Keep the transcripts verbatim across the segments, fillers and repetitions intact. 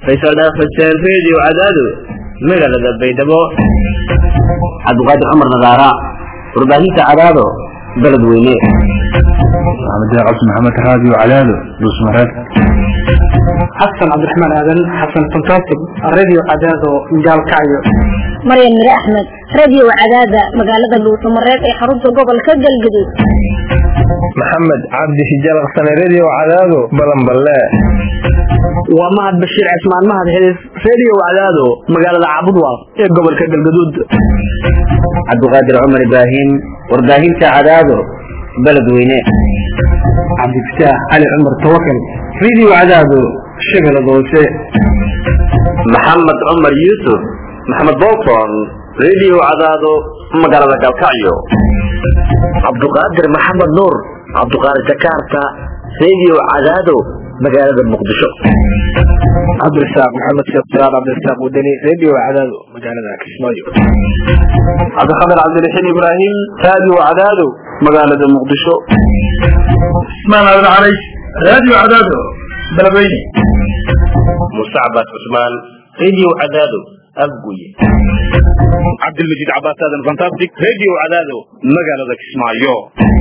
faysal dhaaf xuseen radio cadaado magaalada baydhabo cabdiqaadir cumar nadaara warbaahinta cadaado balad weyne محمد عبد محمد راديو عدادو دوسمرات حسن عبد الرحمن آدم حسن فانتاستيك الراديو عدادو مجال كعيو مريم مير أحمد راديو عدادة مقالة دوسمرات اي حروب قبل كجل جديد محمد عبد حجال غسان راديو عدادو بلن بلا ومعد بشير عثمان مهد هدف راديو عدادو مقالة عبدوا اي قبل كجل جدود cabdiqaadir cumar ibraahim warbaahinta cadaado balad weyne عبد الفتاح علي عمر توكل راديو عدادو شغل دوسه محمد عمر يوسف محمد بوطن راديو عدادو مقالة كالكعيو عبد القادر محمد نور عبد القادر جاكرتا راديو عدادو مقالة المقدشو عبد الرزاق محمد سيطران عبد الرزاق ودني راديو عدادو مقالة كشمايو عبد الخضر عبد الرحيم إبراهيم راديو عدادو مقالة المقدشو اسمان عبد العريش راديو عدادو بلبيني مستعبد عثمان راديو عدادو أبقوي عبد المجيد عباس هذا فانتاستيك راديو عدادو مقالة كشمايو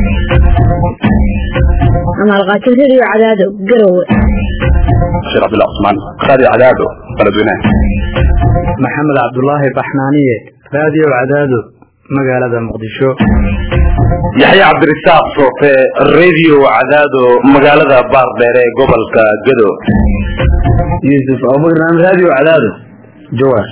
أنا الغاتل راديو عدادو قروة شير عبد الله عثمان راديو عدادو بلدونا محمد عبد الله بحنانية راديو عدادو مقالة مقدشو يحيى عبد الرزاق صوفي الراديو عدادو مقالة بار ديري قبل كجدو يوسف أبو بكر راديو عدادو جوار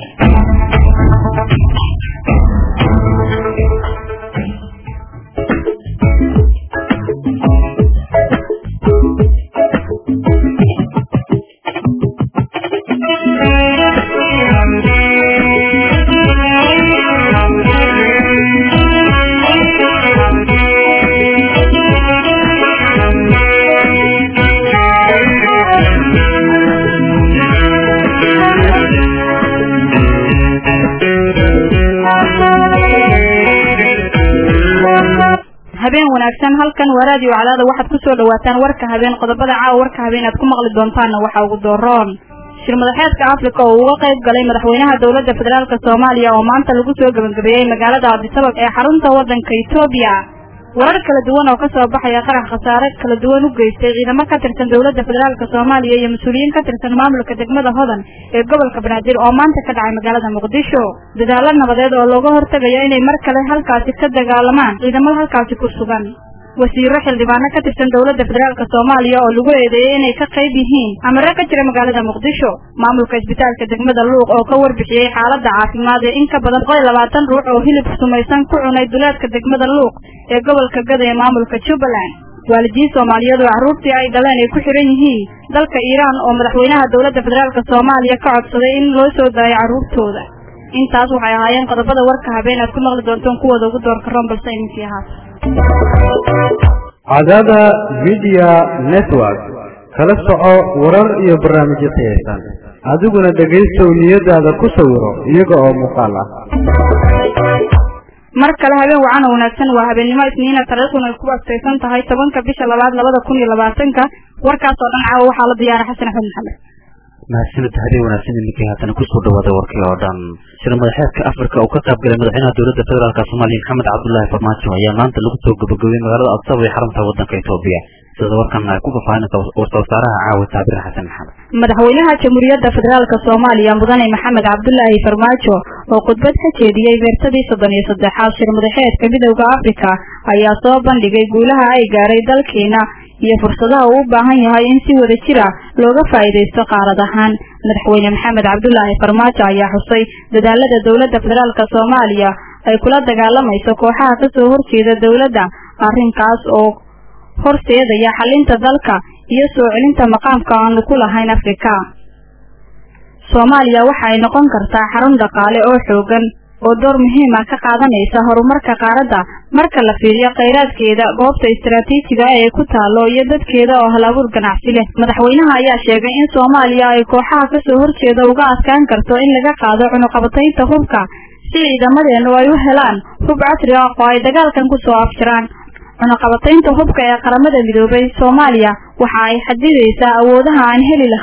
habeen wanaagsan halkan waa radio calaada waxaad ku soo dhawaataan warka habeen qodobada caawa warka habeen aad ku maqli doontaan waxa ugu dooroon shir madaxeedka Afrika oo uga qayb galay madaxweynaha dawladda federaalka Soomaaliya oo maanta lagu soo gabagabeeyay magaalada Addis Ababa ee xarunta wadanka Itoobiya warar kala duwan oo ka soo baxaya qarax khasaare kala duwan u geystay ciidamo ka tirsan dawladda federaalka Soomaaliya iyo mas'uuliyiin ka tirsan maamulka degmada Hodan ee gobolka Banaadir oo maanta ka dhacay magaalada Muqdisho dadaalo nabadeed oo looga hortagayo inay mar kale halkaasi ka dagaalamaan ciidamada halkaasi ku sugan wasiiro xildhibaano ka tirsan dawladda federaalka Soomaaliya oo lagu eedeeyay inay ka qayb yihiin amara ka jira magaalada Muqdisho maamulka isbitaalka degmada Luuq oo ka warbixiyay xaaladda caafimaad ee in ka badan boqol iyo labaatan ruux oo hilib sumaysan ku cunay duleedka degmada Luuq ee gobolka Gada ee maamulka Jubaland waalidiin Soomaaliyeed oo carruurtii ay dhaleen ay ku xiran yihiin dalka Iiraan oo madaxweynaha dawladda federaalka Soomaaliya ka codsaday in loo soo daayo carruurtooda intaas waxay ahaayeen qodobada warka habeen aad ku maqli doontaan kuwada ugu doorka Rumble Science haas عدادة ميديا نتورك kala soco warar iyo barnaamijyo xiisan adiguna dhageysto niyadaada ku sawiro iyaga oo muuqaal ah mar kale habeen wacan wanaagsan waa habeenimo isniina taariikhduna ay ku asteeysan tahay tobanka bisha labaad labada kun iyo labaatanka warkaas oo dhan caawa waxaa la diyaaray xasan axmed maxamed mahadsanid habeen wanaagsan ninkii haatan ku soo dhawaada warkii oo dhan shir madaxeedka Afrika oo ka qayb galay madaxweynaha dawladda federaalka Soomaaliya Maxamed Cabdullaahi Farmaajo ayaa maanta lagu soo gabagabeeyay magaalada Addis Ababa ee xarunta wadanka Itoobiya sida warkan ay ku faahfaahinayso wartoosaaraha caawa Saabir Xasan Maxamed madaxweynaha jamhuuriyadda federaalka Soomaaliya mudane Maxamed Cabdullaahi Farmaajo oo khudbad ka jeediyay beertadii soddon iyo saddexaad shir madaxeedka midowga Afrika ayaa soo bandhigay guulaha ay gaaray dalkeena iyo fursadaha uu u baahan yahay in si wada jir ah looga faa'iideysto qaarad ahaan madaxweyne Maxamed Cabdullaahi Farmaajo ayaa xusay dadaalada dawladda federaalka Soomaaliya ay kula dagaalamayso kooxaha ka soo horjeeda dawladda arrinkaas oo horseedaya xalinta dalka iyo soo celinta maqaamka aan ku lahayn Afrika Soomaaliya waxa ay noqon kartaa xarun dhaqaale oo xoogan oo door muhiim ah ka qaadanaysa horumarka qaaradda marka la fiiriyo kheyraadkeeda goobta istiraatiijiga ah ee ku taalo iyo dadkeeda oo hal-abuur ganacsi leh madaxweynaha ayaa sheegay in Soomaaliya ay kooxaha ka soo horjeeda uga adkaan karto in laga qaado cunaqabataynta hubka si ciidamadeenu ay u helaan hub casri ah oo ay dagaalkan ku soo afjaraan cunaqabataynta hubka ee qaramada midoobay Soomaaliya waxa ay xadidaysaa awoodaha aan heli lahayn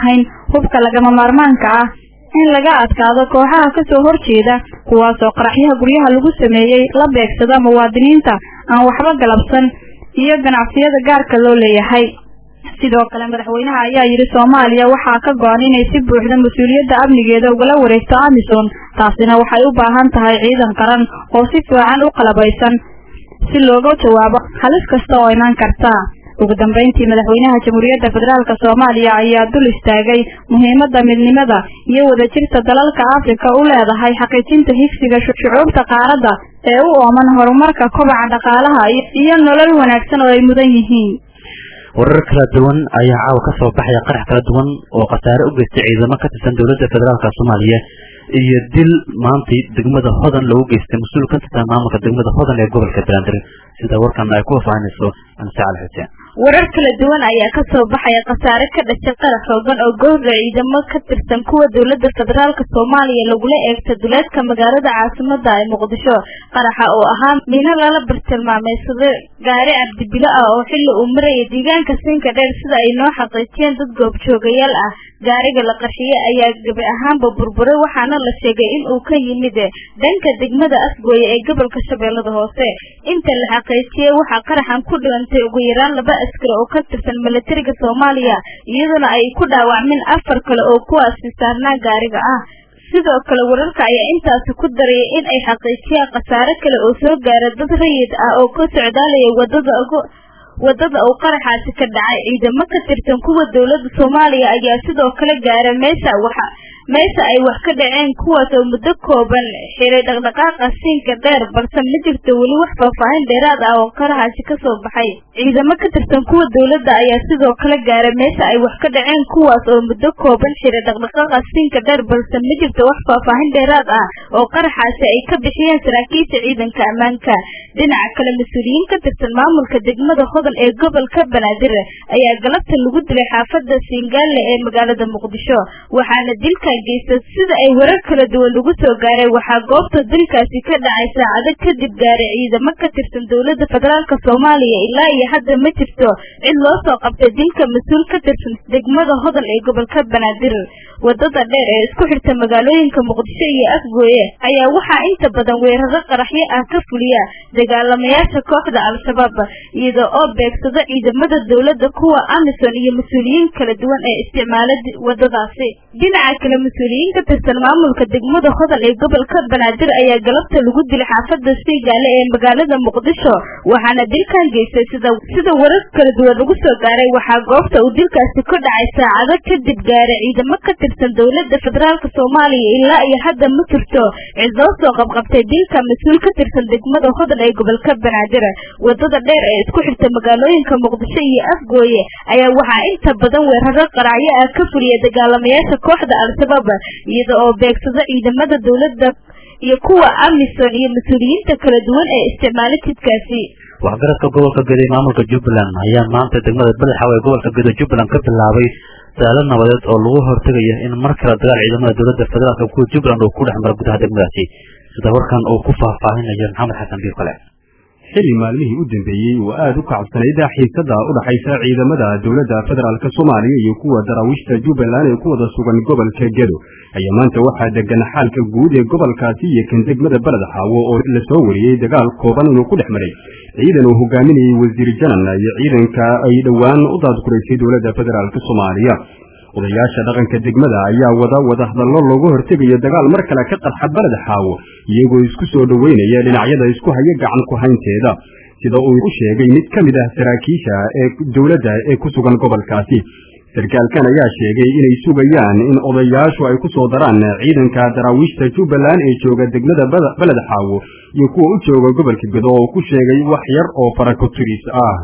hubka lagama maarmaanka ah in laga adkaado kooxaha ka soo horjeeda kuwaas oo qaraxyaha guryaha lagu sameeyay la beegsada muwaadiniinta aan waxba galabsan iyo ganacsiyada gaarka loo leeyahay sidoo kale madaxweynaha ayaa yiri Soomaaliya waxa ka go'an inay si buuxda mas'uuliyadda amnigeeda uga wareegto Amisom taasina waxay u baahan tahay ciidan qaran oo si fiican u qalabaysan si looga jawaabo halis kasta oo iman karta ugu dambeyntii madaxweynaha Jamhuuriyadda Federaalka Soomaaliya ayaa dul istaagay muhiimadda midnimada iyo wadajirka dalalka Afrika u leedahay xaqiijinta higsiga shucuubta qaaradda ee u ooman horumarka kobaca dhaqaalaha iyo nolol wanaagsan oo ay mudan yihiin warar kala duwan ayaa caawa ka soo baxaya qarax kala duwan oo khasaare u geystay ciidamo ka tirsan dowladda federaalka Soomaaliya iyo dil maanta degmada Hodan lagu geystay mas'uul ka tirsan maamulka degmada Hodan ee gobolka Banaadir sida warkan ay ku faahfaahayso Ansaal Xuseen warar kala duwan ayaa ka soo baxaya khasaare ka dhashay qarax xooggan oo gowraca ciidamo ka tirsan kuwa dowladda federaalka Soomaaliya lagula eegtay duleedka magaalada caasimadda ee Muqdisho qaraxa oo ahaa mina lala bartilmaameedsaday gaari cabdibilo ah oo xilli uu maray deegaanka Sinka dheer sida ay noo xaqiijiyeen dad goobjoogayaal ah gaariga la qarxiyay ayaa gabi ahaanba burburay waxaana la sheegay in uu ka yimid dhanka degmada Afgooye ee gobolka Shabeellada Hoose inta la xaqiijiyay waxa qaraxan ku dhintay ugu yaraan laba askari oo ka tirsan militariga Soomaaliya iyadoo ay ku dhaawacmeen afar kale oo kuwaas saarnaa gaariga ah sidoo kale wararka ayaa intaas ku daray in ay xaqiijiyeen khasaare kale oo soo gaaray dad rayid ah oo ku socdaalaya wadada ugu wadada oo qaraxaasi ka dhacay ciidamo ka tirsan kuwa dowladda Soomaaliya ayaa sidoo kale gaaray meesha waxa meesha ay wax ka dhaceen kuwaas oo muddo kooban xiray dhaqdhaqaaqa Sinka dheer balse ma jirto wali wax faahfaahin dheeraad ah oo qaraxaasi ka soo baxay ciidamo ka tirsan kuwa dowladda ayaa sidoo kale gaaray meesha ay wax ka dhaceen kuwaas oo muddo kooban xiray dhaqdhaqaaqa Sinka dheer balse ma jirto wax faahfaahin dheeraad ah oo qaraxaasi ay ka bixiyeen saraakiisha ciidanka ammaanka dhinaca kale mas'uuliyiin ka tirsan maamulka degmada Hodan ee gobolka Banaadir ayaa galabta lagu dilay xaafadda Singaale ee magaalada Muqdisho waxaana dilka geystay sida ay warar kala duwan lagu soo gaaray waxa goobta dilkaasi ka dhacay saacado kadib gaaray ciidamo ka tirsan dowladda federaalka Soomaaliya ilaa iyo hadda ma jirto cid loo soo qabtay dilka mas'uul ka tirsan degmada Hodan ee gobolka Banaadir wadada dheer ee isku xirta magaalooyinka Muqdisho iyo Afgooye ayaa waxa inta badan weerarada qaraxyo ah ka fuliya dagaalamayaasha kooxda Al-Shabaab iyadoo oo beegsada ciidamada dowladda kuwa Amisom iyo mas'uuliyiin kala duwan ee isticmaalada wadadaasi dhinaca kale mas'uuliyiin ka tirsan maamulka degmada Hodan ee gobolka Banaadir ayaa galabta lagu dilay xaafadda Singaale ee magaalada Muqdisho waxaana dilkan geystay sida sida warar kala duwan lagu soo gaaray waxa goobta uu dilkaasi ka dhacay saacado kadib gaaray ciidamo ka tirsan dowladda federaalka Soomaaliya ilaa iyo hadda ma jirto cid loo soo qabqabtay dilka mas'uul ka tirsan degmada Hodan ee gobolka Banaadir wadada dheer ee isku xirta magaalooyinka Muqdisho iyo Afgooye ayaa waxa inta badan weerarada qaraxyo ah ka fuliya dagaalamayaasha kooxda Al-Shabaab iyadoo oo beegsada ciidamada dowladda iyo kuwa Amisom iyo mas'uuliyiinta kala duwan ee isticmaalay tidkaasi waxgaradka gobolka Gaday maamulka Jubbaland ayaa maanta degmada Badaxaw ee gobolka Gaday Jubbaland ka bilaabay dadaal nabadeed oo lagu hortagayo in mar kale dagaal ciidamada dowladda federaalka ku Jubbaland oo ku dhex mara gudaha degmadaasi sida warkan uu ku faahfaahinayo Maxamed Xasan Biikale xilli maalmihii u dambeeyay oo aad u kacabsanayd xiisada u dhaxaysa ciidamada dowladda federaalka Soomaaliya iyo kuwa daraawishta Jubbaland ee ku wada sugan gobolka Gedo ayaa maanta waxaa degan xaalka guud ee gobolkaasi iyo kan degmada Badaxaw oo la soo wariyay dagaal kooban oo ku dhex maray ciidan uu hogaaminayay wasiir janan iyo ciidanka ay dhawaan u daadgureysay dowladda federaalka Soomaaliya odayaasha dhaqanka degmada ayaa wada wada hadallo looga hortegayo dagaal mar kale ka qarxa Badaxaw iyagoo isku soo dhaweynaya dhinacyada isku haya gacan ku haynteeda sida uu u sheegay mid ka mid ah saraakiisha ee dowladda ee ku sugan gobolkaasi sarkaalkan ayaa sheegay inay sugayaan in odayaashu ay ku soo daraan ciidanka daraawishta Jubbaland ee jooga degmada Badaxaw iyo kuwa u jooga gobolka Gedo oo ku sheegay wax yar oo farakotiris ah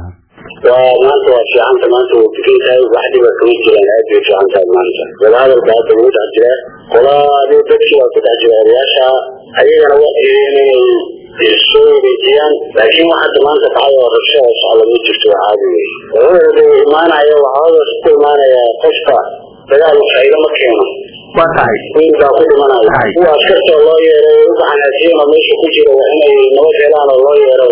ومانتو في عنده مانتو تكينتاي واحد يبقى كمية جلان عادي في عنده مانتا وهذا البعض موجود عجلة ولا دي تكشي وكد عجلة رياشا أيضا وقت يعني السوء بيتيان لكن واحد مانتا تعالى ورشاش على ميجفتو عادي وهو دي مانا يو هذا ستو مانا يا قشطة تقال حيلا مكينا وطاي وإذا قد مانا هو أشكرت الله يرى وضعنا سيما ميشو كجيرا وإنه نوجه لنا الله يرى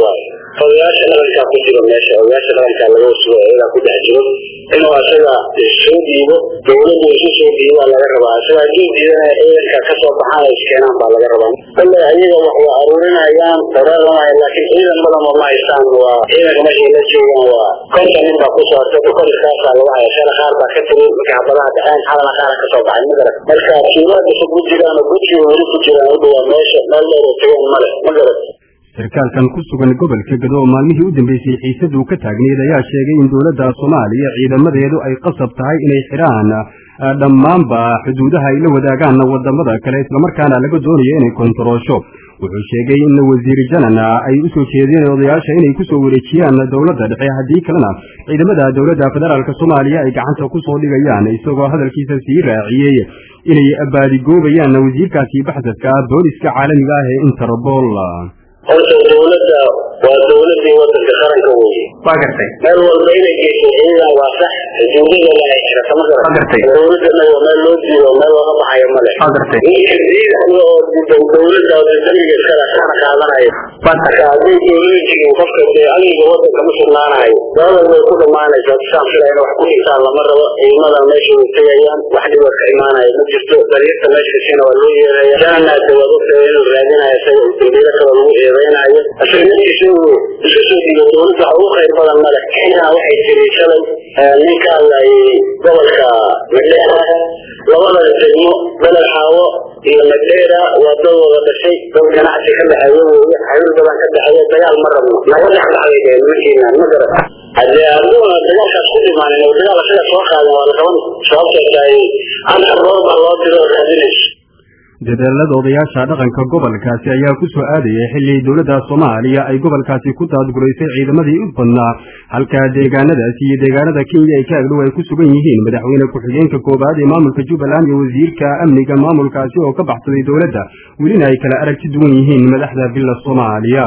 odayaasha dhaqankaa ku jiro meesha odayaasha dhaqankaa laga sugo iyagaa ku dhex jiro inuu asaga soo dhiibo dowladdu isu soo dhiibaa laga rabaa asaga hadduu diidana ciidanka kasoo baxaan ay iskeenaan baa laga rabaa kale ayaga wax waa aruurinayaan dagaalamaya laakiin ciidan badan oo ma haystaan waa ciidanka meeshay la joogaan waa konta nin baa ku saartay dukolkaasaa lagu haya shana qaar baa ka tiri markay xabadaha dhaceen xalana qaara kasoo baxay ma garat marka kiilaadasa ku jiraan oo gudkiga weli ku jiraan u dhawaa meesha meel dheer tagaan male ma garat sarkaalkan ku sugan gobolka Gado oo maalmihii u dambeysay xiisadu ka taagneed ayaa sheegay in dowladda Soomaaliya ciidamadeedu ay qasab tahay inay xiraan dhammaanba xuduudaha ay la wadaagaan wadamada kale isla markaana laga doonayo inay kontaroosho wuxuu sheegay in wasiir janana ay u soo jeedeen odayaasha inay ku soo wareejiyaan dowladda dhexe haddii kalena ciidamada dowladda federaalka Soomaaliya ay gacanta ku soo dhigayaan isagoo hadalkiisa sii raaciyay inay abaadigoobayaan wasiirkaasi baxsadka booliska caalamiga ah ee Interpol horta dowladda waa dowladii wadanka qaranka weeye waa gartay meel walba inay geyso ciidan waa sax xuduudada ay xirata ma gartay dowladana waa meel loo diido meel looga baxayo male waa gartay ciidan oo dowladda oo damiga iskala kana qaadanayo marka haddii dowladda jirin qofka dee amniga wadanka ma sugnaanayo dowladda way ku dhamaanaysaa saan filayna wax ku xisaan lama rabo ciidamada meesha way tegayaan wax dhiba ka imaanayo ma jirto dariiqta meesha kasina waa loo yeeraya janana dowladda inuu raadinayo isaga dowlada kale lagu eedeynayo asagaiisu isasodiyo dowladda ugu khayr badan male xiina waxay tiri shalay ninkaan ay gobolka Madheera labada degmo beled xaawo iyo Madheera waa dad wada dhashay dad ganacsi ka dhexeeya weeye xiriir badan ka dhexeeya dagaal ma rabno naga dhexdhacay wixiina ma garat haddii aduuna dagaalkaas ku dhimaanin oo dagaal asaga soo qaadan waa la qaban sababtoo ay anta rooba loo diro raadinayso dadaalada odayaasha dhaqanka gobolkaasi ayaa ku soo aadayay xilli dowladda Soomaaliya ay gobolkaasi ku taadgureysay ciidamadii u badnaa halka deegaanadaasi iyo deegaanada Kenya ay ka agdhow ay ku sugan yihiin madaxweyne ku-xigeenka koobaad ee maamulka Jubbaland iyo wasiirka amniga maamulkaasi oo ka baxsaday dowladda welina ay kala aragti duwan yihiin madaxda bila Soomaaliya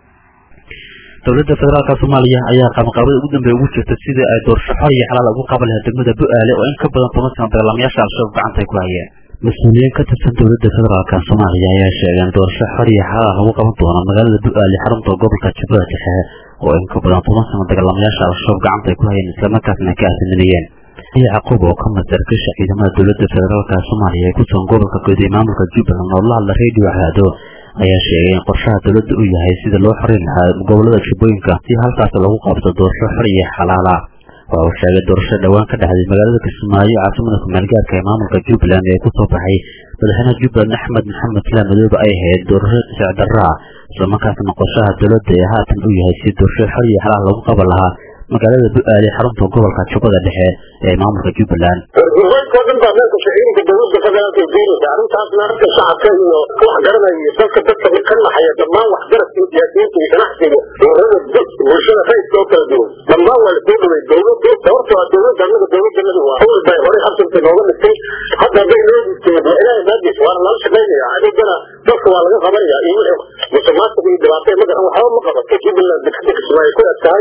dowladda federaalka Soomaaliya ayaa qabanqaabada ugu dambeeyay ugu jirtay sidii ay doorasho xor iyo xalaal ugu qaban lahayd degmada Bu'aale oo in ka badan toban sano dagaalamayaasha al-shabaab gacanta ay ku hayeen مسؤولين كتبت دولة فدرال كصوماليا يا شيخان دور شحر يحاها هو قبضونا مقال الدؤال حرمت قبل كتشبات حها وإن كبران طمس من دقلم ياشع الشوق عمت يكون هاي الإسلام كاتنا كاتنيين هي عقوبة وكم تركش إذا ما دولة فدرال كصوماليا يكون قبل كقيد إمامك الجبل أن الله الله ريدي وحاده يا شيخان قرشها دولة أويا هاي سيد الله حرينها مقابلة الشبوين كاتي هالكاس له قابط دور شحر يحلالا وهو شاهد دورشة دوان كده هذه المجالات الكسماية عاصمة الملقات كإمام الجبلان يكتب بحي بدهنا جبلان أحمد محمد سلام ذوب أي هيد دورشة سعد الرع لما كانت نقصها الدولة هات نقوي هاي سيد دورشة حرية حلال لهم قبلها مجالات البقالي حرمت وقبل كانت شبه دحي إمام الجبلان الجبلان كودن بعدين كشعين كدولة بفضلات الدين وتعلم تعرفنا رك الشعب كان وحجرنا يسافر تكتب الكلمة حياة لما وحجرت سياسيين في جناحتي وهذا الدين ورشنا فايت توكل الدين لما هو الدين الدولة دورته الدولة دولة الدولة الدولة هو أول بيت وري خمسة في الأول الثاني حتى بين لوز الثاني إلى المادس وأنا لا مش بيني يعني أنا توكل على غير خبرية يقول مسمات في الدراسة مثلا هو حاول مقرر كيف بالله بتحدث شوية كل الساعة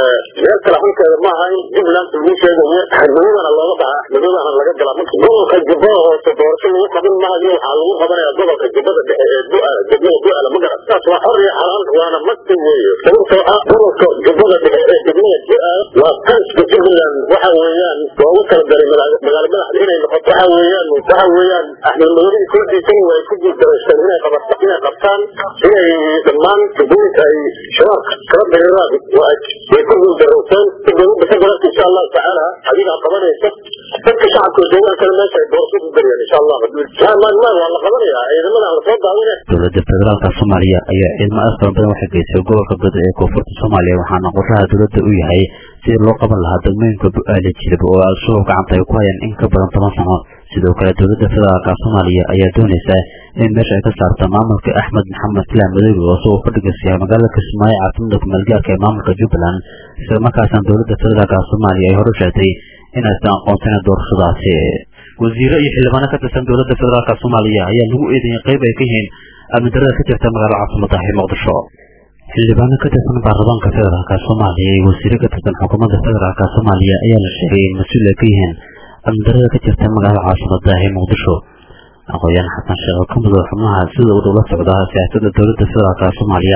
يركل عنك ما هاي جبلان تقول شيء حنون على الله وضع حنون على الله جل عمك دول كجباه تدورش اللي قبل ما هي على الله خبر يا دول كجباه الدعاء جبنا الدعاء لما قرأ أساس وحر حرام وأنا مستوي دول دول جباه جبنا الدعاء وكانش بجبلان وحويان ووصل دري مغالب الحين نقطة وحويان وحويان احنا نريد كل شيء ويكون درسنا هنا قبضنا قبطان هنا زمان تقول أي شرق كرب الرابط ويكون درسان تقول بسبب إن شاء الله تعالى حبيب عقبان يسك فك شعب كوزينا كلمة شيء درسوا بالدنيا إن شاء الله لا ما ما والله قبل يا إذا ما نعرف هذا هو دولة الفدرال الصومالية أي إذا أصلا بدنا واحد يسوي جوا قبض كوفر الصومالية وحنا قرها دولة أوي هاي سير لو قبل هذا المين كبقالة كده بقى الشوق عن طيقوها إن كبر طمسنا سيدو كلا دولة الفدرال الصومالية أي دونيسة إن مشى كسر تماما كأحمد محمد سلام ذي وصو فرق السياق مقالة كسماء عاصمة الملقاء كإمام كجبلان سير مكاسن دولة الفدرال الصومالية يهرشتي إن أستان قوتنا دور خلاصي وزير أي حلبانا كتسن دولة الفدرال الصومالية هي لو إذن قيبة كهين المدرسة كتير تمغال عاصمة هي مقدشو حلبانا كتسن باربان كفدرال الصومالية وزير كتسن حكومة الفدرال الصومالية أي الشيء مسؤول كهين المدرسة كتير تمغال عاصمة هي مقدشو أقويان حسن شغل كمدو حماها سيدة ودولة سعودها سياسة دولة الفدرال الصومالية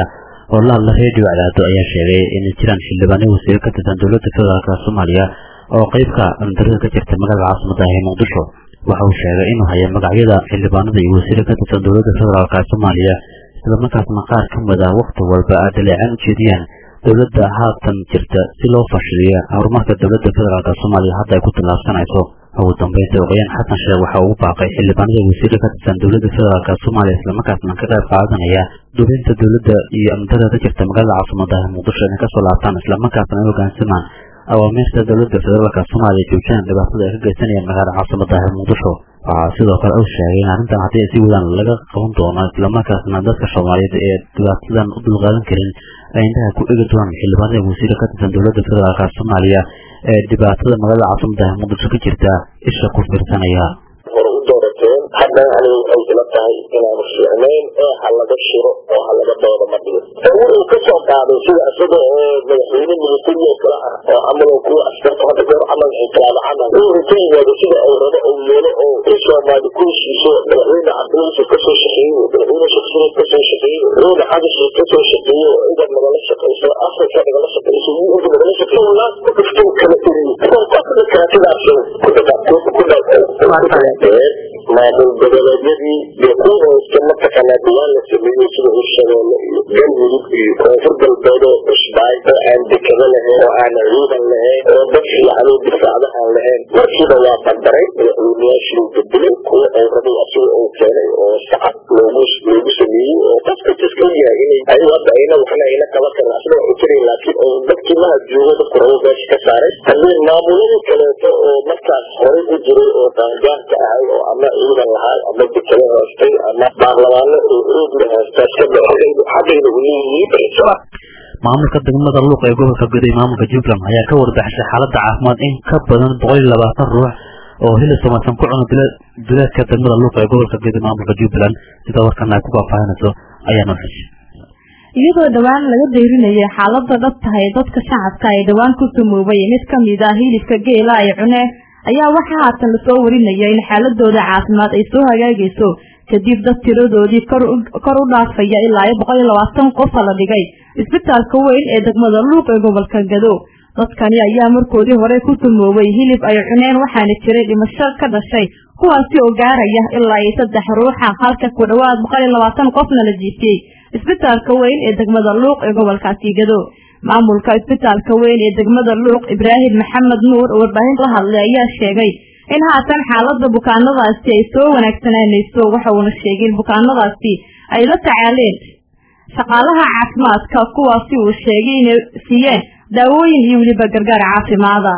oo la hadla radio cadaado ayaa sheegay in jiraan xildhibaano wasiir ka tirsan dowladda federaalka Soomaaliya oo qaybka andarada ka jirta magaalada caasimadda ee Muqdisho waxa uu sheegay inuu hayo magacyada xildhibaanada iyo wasiir ka tirsan dowladda federaalka Soomaaliya isla markaasna qaar ka mid ah waqti walba ay dhaleecaan u jeediyaan dowladda haatan jirta si loo fashiliyo horumarka dowladda federaalka Soomaaliya hadda ay ku tallaabsanayso ugu dambeyntii oqayaan xasan sheekh waxa uu baaqay xildhibaanada wasiir ka tirsan dowladda federaalka Soomaaliya isla markaasna ka qayb qaadanaya dowladda dowladda iyo andarada jirta magaalada caasimadda ee Muqdisho inay ka soo laabtaan isla markaasna ay hoggaansamaan awaamirta dowladda federaalka Soomaaliya joojinta dhibaatada ay ka geysanayaan magaalada caasimadda ee Muqdisho waxaa sidoo kale uu sheegay in arrintan haddii si wadaan laga qaban doono isla markaasna dadka Soomaaliyeed ee dhibaatadan u dulqaadan karin ay intaha ku eegi doonaan xildhibaanada wasiir ka tirsan dowladda federaalka Soomaaliya ee dhibaatada magaalada caasimadda ee Muqdisho ka jirta isha ku fiirsanaya doorateen hadda anigu ay ila tahay inaanu fiicnayn ee ha laga shiro oo ha laga doodo ma dhigo wuxuu ka soo qaaday sida isaga oo madaxweyne militariyo kala ah oo camal kuwa askarta hadda goor camal inqilaabo camal wuxuu ka yimaado sida uu rabo uu yeelo oo in Soomaali ku heshiiso madaxweyne cabdulaahi ka soo shaqeeyo madaxweyne shakhsiyeed ka soo shaqeeyo madaxweyne xabashi ka soo shaqeeyo idan nagala shaqeyso Afrika nagala shaqeyso iyo inta nagala shaqeeyo naas ku dhigto kala tiriyo oo qofka kaatidaas ku dhaqaaqo ku dhaqaaqo maadul goboleedyadii iyo kuwa iskama taqaanaa diwaan la sameeyey sida hirshabeelle iyo galmudug iyo koonfur galbeed oo cusbaay oo aan dekada lahayn oo aan ciidan lahayn oo dad fiican oo difaacda aan lahayn markiiba waa bandaray madaxweynayaashii bedelay kuwa ay rabay asiga uu keenay oo sacad loogu loogu sameeyey oo qofka iska yahay inay ay hadda ayna waxna ayna kala karin asna waxay jiray laakiin oo dadkii ma joogo dadku rabo meesha ka saaray haddii maamuladii kaleeto oo markaas horey u jiray oo qaangaarka ahay oo ama ciidan lahaa ama dekada hoostay ama baarlamaano oo oog la hoostaa iska baxaydu xaggayda u leeyihiin maamulka degmada luuq ee gobolka Gaday maamulka Jubbaland ayaa ka warbixisay xaaladda caafimaad in ka badan boqol iyo labaatan ruux oo hil Soomaalisan ku cunay duleedka degmada luuq ee gobolka Gaday maamulka Jubbaland sida warkan ay ku faahfaahinayso ayaanu xusay iyadoo dhawaan laga deerinayay xaaladda dhabta ah ee dadka shacabka ay dhawaan ku tumoobay mid ka mid ah hilibka geela ay cuneen ayaa waxa haatan la soo warinaya in xaaladooda caafimaad ay soo hagaagayso kadib dad tiradoodii kor u dhaafaya ilaa boqol iyo labaatan qof la dhigay isbitaalka weyn ee degmada luuq ee gobolka Gado dadkani ayaa markoodii hore ku tumoobay hilib ay cuneen waxaana jiray dhimasho ka dhashay kuwaasi oo gaaraya ilaa saddex ruux halka ku dhawaad boqol iyo labaatan qofna la jiifiyay isbitaalka weyn ee degmada luuq ee gobolka Gado maamulka isbitaalka weyn ee degmada luuq Ibraahim Maxamed Nuur oo warbaahinta la hadlay ayaa sheegay in haatan xaaladda bukaanadaasi ay soo wanaagsanaaynayso waxa uu sheegay bukaanadaasi ay la tacaaleen shaqaalaha caafimaadka kuwaasi uu sheegay inay siiyeen daawooyin iyo waliba gargaar caafimaada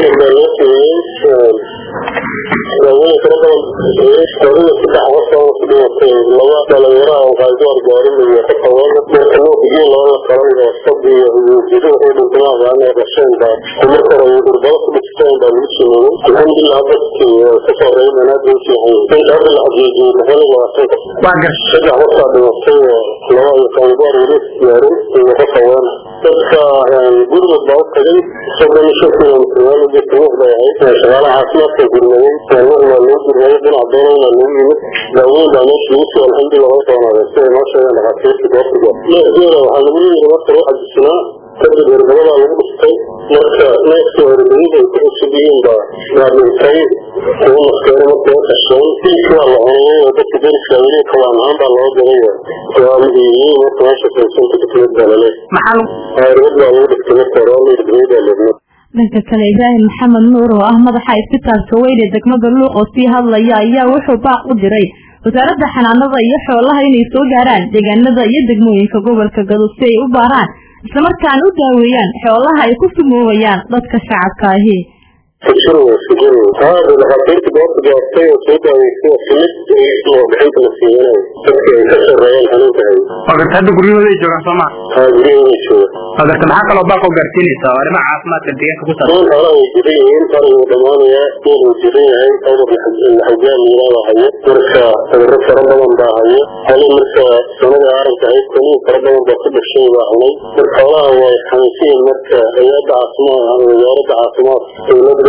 guriga baa tagay soddon iyo shan kilomitir kuuxda ahayd shaqaalaha caafimaadka gurmaday waa loo gurmaday dhinac doonayna lagu yimid daaweyn baa meesha lagu soo alxamdulilah waa soonaaday sida noo sheegeen dhakhaatiirta goobtiga neefgeeda waxaa lagu yiri marka loo xajisanaa kadib herbadaa lagu dhistay marka neefka herbadida ay ku cusub yihiin baa waa dhintay kuwa maskeero marka la qasheen dilka waa la cunayay oo dadka deriska weli kawaan ahaan baa loo galay waa la iibiyey marka meesha saysanka dikmad baa lale herbad baa lagu dhistay marka hore waa la irbadayda leebnad dhanka kale Ibraahim Maxamed Nuur oo ah madaxa isbitaalka weyn ee degmada luuq oo sii hadlaya ayaa wuxuu baaq u diray wasaaradda xanaanada iyo xoolaha inay soo gaaraan deegaanada iyo degmooyinka gobolka Gado si ay u baaraan isla markaana u daaweeyaan xoolaha ay ku sumoobayaan dadka shacabka ahi سجلوا سجلوا هذا الغطيت بوقت جاستي وسيدا ويسوى سمت ويسوى بحيث نسينا تبكي كسر ريال هنوتهي وقت هذا قريبا ذي جوغا سوما هذا قريبا يشوى هذا كمحاك لو باقو قرتيني سوى لما عاصمات الديان كبسر دون هلا وجدين كانوا ودمانيا دون وجدين هاي أول الحجام ميلاوة هاي مركا مركا ربما باهاي هاي مركا سنة عارف هاي كنين ربما باقب الشيء باهاي مركا الله هو خمسين مركا رياض عاصمات وزارة عاصمات ونبدأ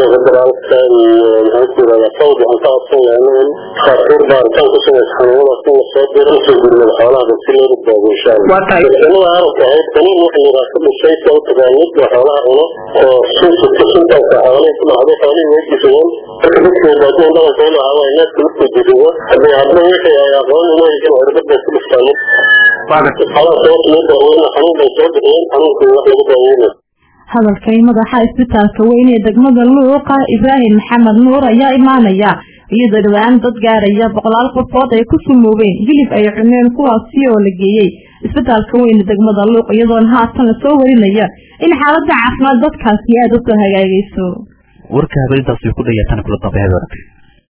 federaalka iyo maxaan ku yidhahdaa sawdi aan ka codsanayno khaatiir baaritaan ku samaysa xanuunadaas in lasoo diro usoo gurmada xoolaha si loo badbaado insha allah sanada arabka ahayd kaniin waxa yidhaha ka dhashay sa u taqaanid waa xoolaha cuno oo sunta suntaasa xoolihii ku dhacday xoolihii way difayeen marka dadkii baadiyan dhaqankooda ahaa waa neefka markuu didiyo haddii hadba wixii ay aqoon uleeyihiin cirbadbay ku dhiftaan xoolaha sababta loo daaweyna xanuun bay soo bixiyeen xanuunkii wax lagu daaweynayo hadalkay madaxa isbitaalka weyn ee degmada luuqa ibraahim maxamed nuur ayaa imaanaya iyadoo dhawaan dad gaaraya boqolaal qofood ay ku sumoobeen hilib ay cuneen kuwaasi oo la geeyey isbitaalka weyn ee degmada luuq iyadoona haatan la soo warinaya in xaaladda caafimaad dadkaasi aada u soo hagaagayso warka habeendaasi ku dhayaatan kula dambeeyay